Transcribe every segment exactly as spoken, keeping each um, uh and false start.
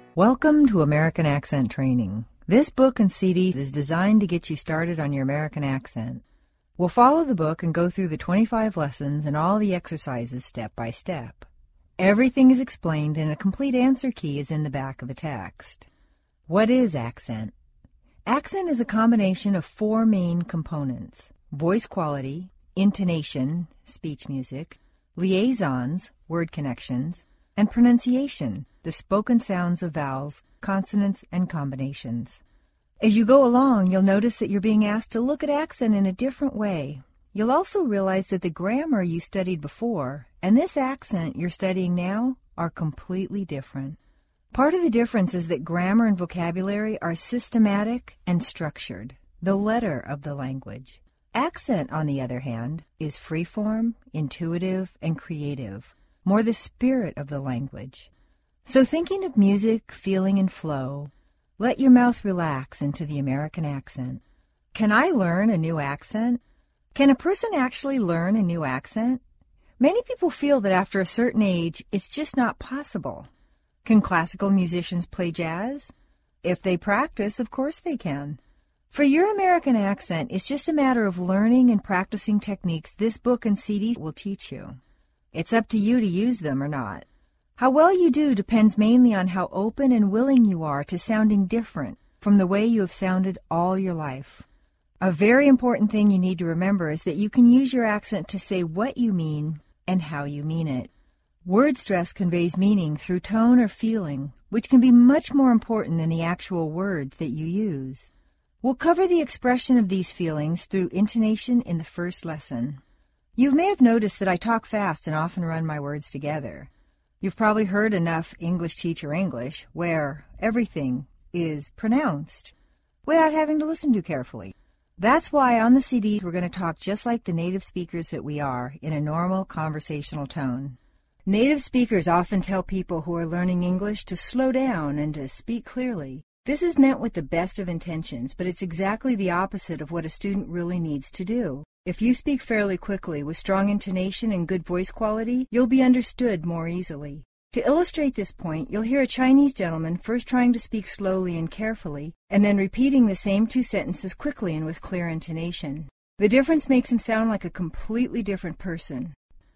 Welcome to American Accent Training. This book and C D is designed to get you started on your American accent. We'll follow the book and go through the twenty-five lessons and all the exercises step by step. Everything is explained and a complete answer key is in the back of the text. What is accent? Accent is a combination of four main components: voice quality, intonation, speech music, liaisons, word connections, and pronunciation, the spoken sounds of vowels, consonants, and combinations. As you go along, you'll notice that you're being asked to look at accent in a different way. You'll also realize that the grammar you studied before and this accent you're studying now are completely different. Part of the difference is that grammar and vocabulary are systematic and structured, the letter of the language. Accent, on the other hand, is freeform, intuitive, and creative, more the spirit of the language. So thinking of music, feeling, and flow, let your mouth relax into the American accent. Can I learn a new accent? Can a person actually learn a new accent? Many people feel that after a certain age, it's just not possible. Can classical musicians play jazz? If they practice, of course they can. For your American accent, it's just a matter of learning and practicing techniques this book and C D will teach you. It's up to you to use them or not. How well you do depends mainly on how open and willing you are to sounding different from the way you have sounded all your life. A very important thing you need to remember is that you can use your accent to say what you mean and how you mean it. Word stress conveys meaning through tone or feeling, which can be much more important than the actual words that you use. We'll cover the expression of these feelings through intonation in the first lesson. You may have noticed that I talk fast and often run my words together. You've probably heard enough English teacher English where everything is pronounced without having to listen too carefully. That's why on the C D we're going to talk just like the native speakers that we are, in a normal conversational tone. Native speakers often tell people who are learning English to slow down and to speak clearly. This is meant with the best of intentions, but it's exactly the opposite of what a student really needs to do. If you speak fairly quickly with strong intonation and good voice quality, you'll be understood more easily. To illustrate this point, you'll hear a Chinese gentleman first trying to speak slowly and carefully, and then repeating the same two sentences quickly and with clear intonation. The difference makes him sound like a completely different person.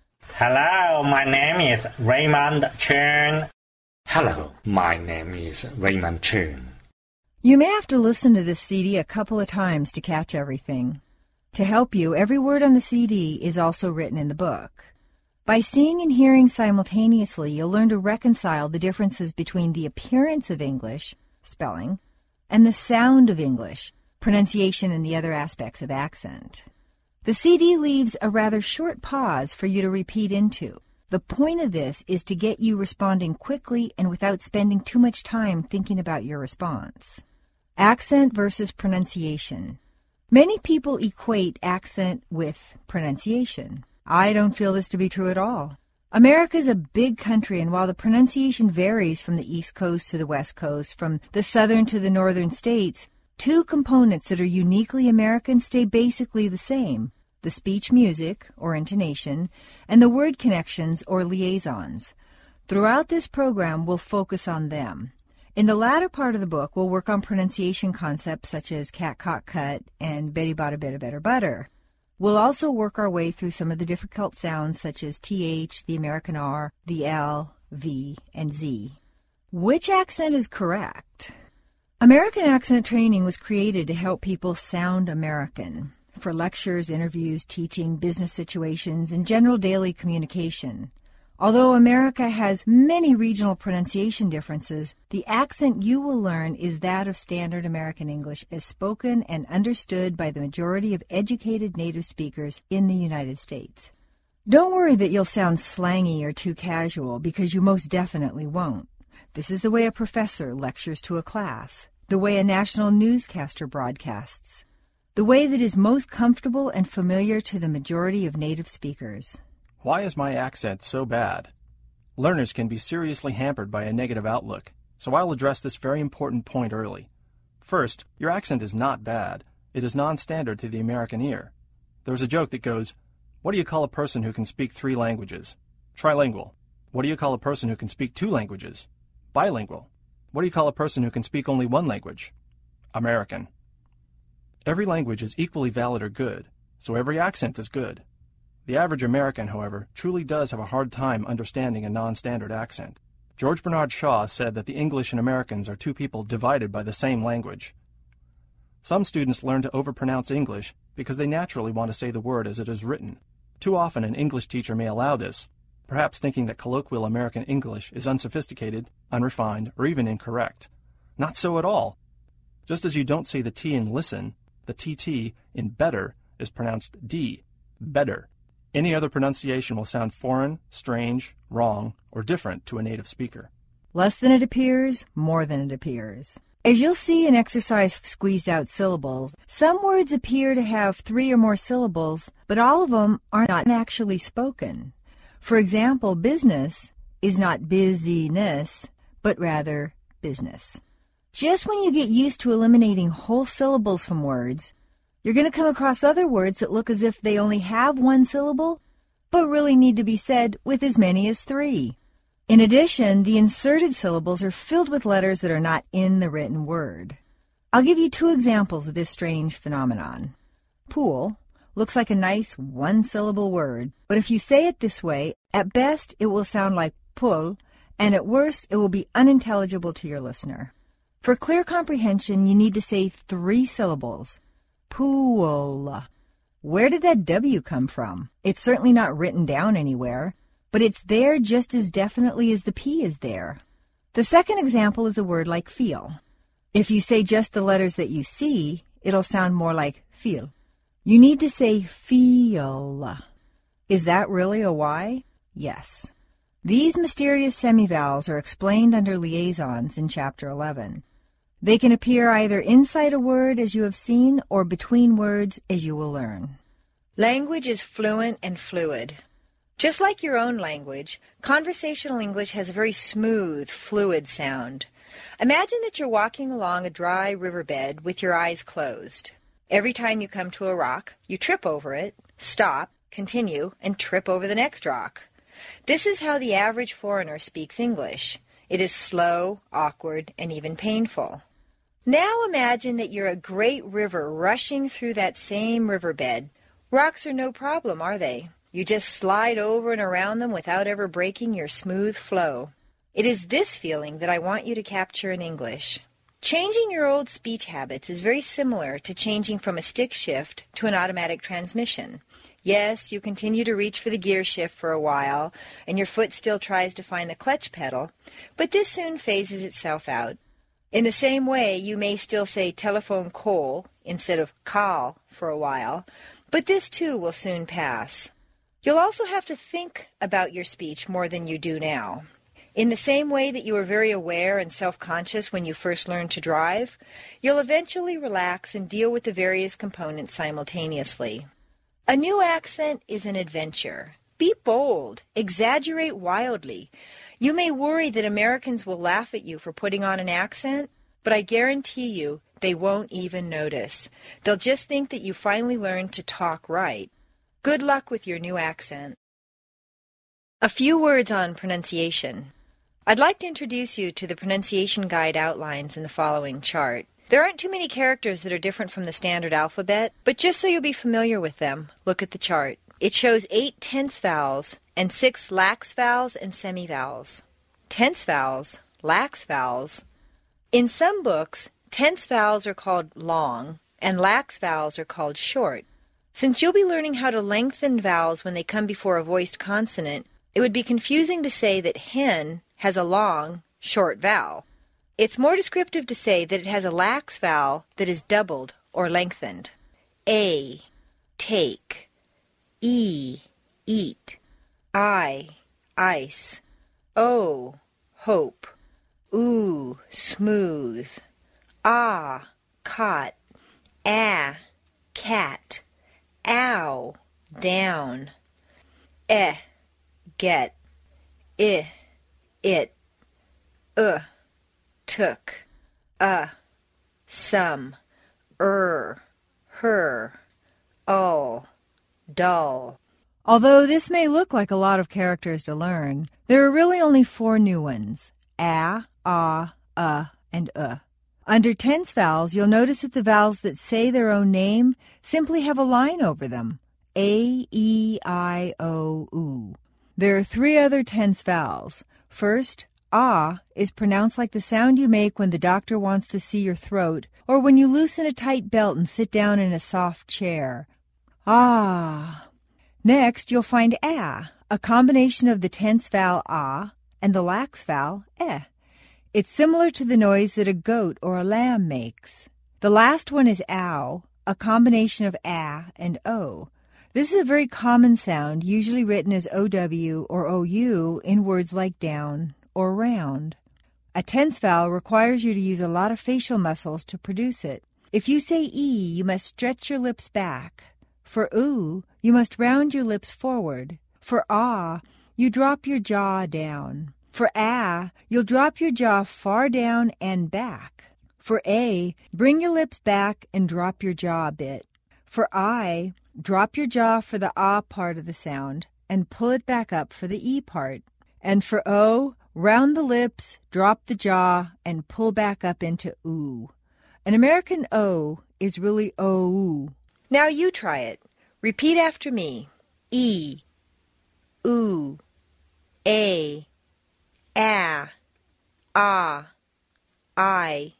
Hello, my name is Raymond Chen. Hello, my name is Raymond Chen. You may have to listen to this C D a couple of times to catch everything. To help you, every word on the C D is also written in the book. By seeing and hearing simultaneously, you'll learn to reconcile the differences between the appearance of English, spelling, and the sound of English, pronunciation, and the other aspects of accent. The C D leaves a rather short pause for you to repeat into. The point of this is to get you responding quickly and without spending too much time thinking about your response. Accent versus pronunciation. Many people equate accent with pronunciation. I don't feel this to be true at all. America is a big country, and while the pronunciation varies from the East Coast to the West Coast, from the southern to the northern states, two components that are uniquely American stay basically the same: the speech music, or intonation, and the word connections, or liaisons. Throughout this program, we'll focus on them. In the latter part of the book, we'll work on pronunciation concepts such as cat, caught, cut, and Betty bought a bit of better butter. We'll also work our way through some of the difficult sounds such as T H, the American R, the L, V, and Z. Which accent is correct? American Accent Training was created to help people sound American for lectures, interviews, teaching, business situations, and general daily communication. Although America has many regional pronunciation differences, the accent you will learn is that of standard American English as spoken and understood by the majority of educated native speakers in the United States. Don't worry that you'll sound slangy or too casual, because you most definitely won't. This is the way a professor lectures to a class, the way a national newscaster broadcasts, the way that is most comfortable and familiar to the majority of native speakers. Why is my accent so bad? Learners can be seriously hampered by a negative outlook, so I'll address this very important point early. First, your accent is not bad. It is non-standard to the American ear. There's a joke that goes, what do you call a person who can speak three languages? Trilingual. What do you call a person who can speak two languages? Bilingual. What do you call a person who can speak only one language? American. Every language is equally valid or good, so every accent is good. The average American, however, truly does have a hard time understanding a non-standard accent. George Bernard Shaw said that the English and Americans are two people divided by the same language. Some students learn to overpronounce English because they naturally want to say the word as it is written. Too often an English teacher may allow this, perhaps thinking that colloquial American English is unsophisticated, unrefined, or even incorrect. Not so at all. Just as you don't say the T in listen, the T T in better is pronounced D, better. Any other pronunciation will sound foreign, strange, wrong, or different to a native speaker. Less than it appears, more than it appears. As you'll see in exercise squeezed out syllables, some words appear to have three or more syllables, but all of them are not actually spoken. For example, business is not busyness, but rather business. Just when you get used to eliminating whole syllables from words, you're going to come across other words that look as if they only have one syllable, but really need to be said with as many as three. In addition, the inserted syllables are filled with letters that are not in the written word. I'll give you two examples of this strange phenomenon. Pool looks like a nice one-syllable word, but if you say it this way, at best it will sound like pull, and at worst it will be unintelligible to your listener. For clear comprehension, you need to say three syllables. Pool. Where did that W come from? It's certainly not written down anywhere, but it's there just as definitely as the P is there. The second example is a word like feel. If you say just the letters that you see, it'll sound more like feel. You need to say feel. Is that really a Y? Yes. These mysterious semivowels are explained under liaisons in Chapter eleven. They can appear either inside a word, as you have seen, or between words, as you will learn. Language is fluent and fluid. Just like your own language, conversational English has a very smooth, fluid sound. Imagine that you're walking along a dry riverbed with your eyes closed. Every time you come to a rock, you trip over it, stop, continue, and trip over the next rock. This is how the average foreigner speaks English. It is slow, awkward, and even painful. Now imagine that you're a great river rushing through that same riverbed. Rocks are no problem, are they? You just slide over and around them without ever breaking your smooth flow. It is this feeling that I want you to capture in English. Changing your old speech habits is very similar to changing from a stick shift to an automatic transmission. Yes, you continue to reach for the gear shift for a while, and your foot still tries to find the clutch pedal, but this soon phases itself out. In the same way, you may still say telephone call instead of call for a while, but this too will soon pass. You'll also have to think about your speech more than you do now. In the same way that you were very aware and self-conscious when you first learned to drive, you'll eventually relax and deal with the various components simultaneously. A new accent is an adventure. Be bold. Exaggerate wildly. You may worry that Americans will laugh at you for putting on an accent, but I guarantee you they won't even notice. They'll just think that you finally learned to talk right. Good luck with your new accent. A few words on pronunciation. I'd like to introduce you to the pronunciation guide outlines in the following chart. There aren't too many characters that are different from the standard alphabet, but just so you'll be familiar with them, look at the chart. It shows eight tense vowels and six lax vowels and semivowels. Tense vowels, lax vowels. In some books, tense vowels are called long and lax vowels are called short. Since you'll be learning how to lengthen vowels when they come before a voiced consonant, it would be confusing to say that hen has a long, short vowel. It's more descriptive to say that it has a lax vowel that is doubled or lengthened. A, take. E, eat. I, ice. O, hope. Oo, smooth. Ah, caught. Ah, cat. Ow, down. Eh, get. I, it. Uh, took. Uh, some. Er, her. All. Dull. Although this may look like a lot of characters to learn, there are really only four new ones. A, ah, uh, and uh. Under tense vowels, you'll notice that the vowels that say their own name simply have a line over them. A, E, I, O, U. There are three other tense vowels. First, ah is pronounced like the sound you make when the doctor wants to see your throat or when you loosen a tight belt and sit down in a soft chair. Ah. Next, you'll find ah, a combination of the tense vowel ah and the lax vowel eh. It's similar to the noise that a goat or a lamb makes. The last one is ow, a combination of ah and o. This is a very common sound, usually written as O W or O U in words like down or round. A tense vowel requires you to use a lot of facial muscles to produce it. If you say E, you must stretch your lips back. For oo, you must round your lips forward. For ah, you drop your jaw down. For ah, you'll drop your jaw far down and back. For a, bring your lips back and drop your jaw a bit. For I, drop your jaw for the ah part of the sound and pull it back up for the e part. And for o, round the lips, drop the jaw, and pull back up into oo. An American O is really O-oo. Now you try it. Repeat after me. E, oo, a, ah, ah, I,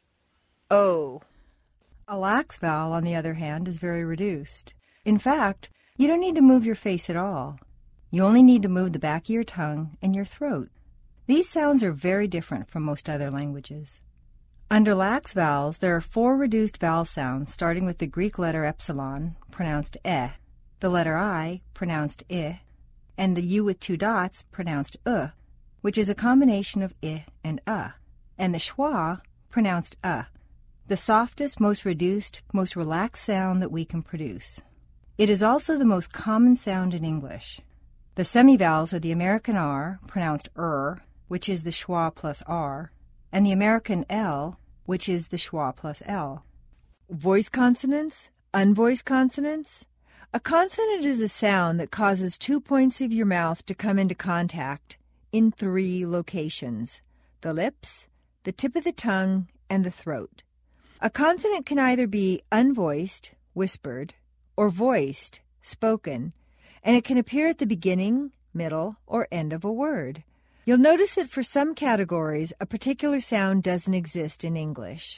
o. A lax vowel, on the other hand, is very reduced. In fact, you don't need to move your face at all. You only need to move the back of your tongue and your throat. These sounds are very different from most other languages. Under lax vowels, there are four reduced vowel sounds, starting with the Greek letter epsilon, pronounced eh, the letter I, pronounced I, and the U with two dots, pronounced uh, which is a combination of I and uh, and the schwa, pronounced uh, the softest, most reduced, most relaxed sound that we can produce. It is also the most common sound in English. The semivowels are the American R, pronounced er, which is the schwa plus R, and the American L, which is the schwa plus L. Voice consonants, unvoiced consonants. A consonant is a sound that causes two points of your mouth to come into contact in three locations: the lips, the tip of the tongue, and the throat. A consonant can either be unvoiced, whispered, or voiced, spoken, and it can appear at the beginning, middle, or end of a word. You'll notice that for some categories, a particular sound doesn't exist in English.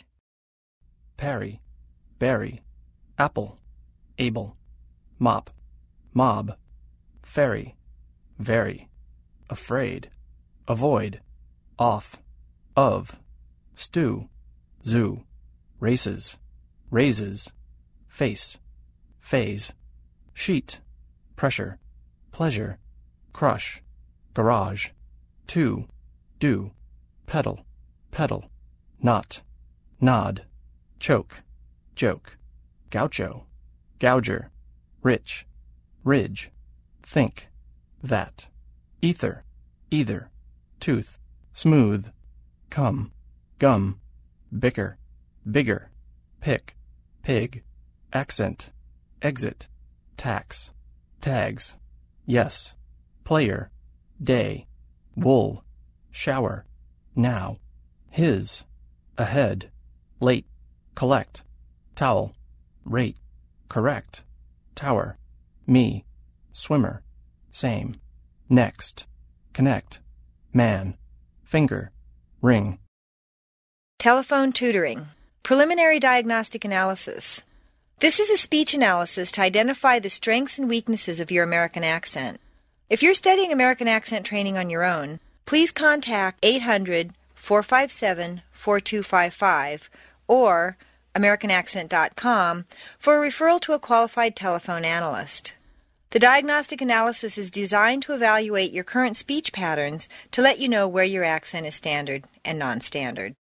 Parry, berry, apple, able, mop, mob, ferry, very, afraid, avoid, off, of, stew, zoo, races, raises, face, phase, sheet, pressure, pleasure, crush, garage, to, do, pedal, pedal, knot, nod, choke, joke, gaucho, gouger, rich, ridge, think, that, ether, either, tooth, smooth, come, gum, bicker, bigger, pick, pig, accent, exit, tax, tags, yes, player, day, wool, shower, now, his, ahead, late, collect, towel, rate, correct, tower, me, swimmer, same, next, connect, man, finger, ring. Telephone tutoring. Preliminary diagnostic analysis. This is a speech analysis to identify the strengths and weaknesses of your American accent. If you're studying American accent training on your own, please contact eight hundred, four five seven, four two five five or American Accent dot com for a referral to a qualified telephone analyst. The diagnostic analysis is designed to evaluate your current speech patterns to let you know where your accent is standard and non-standard.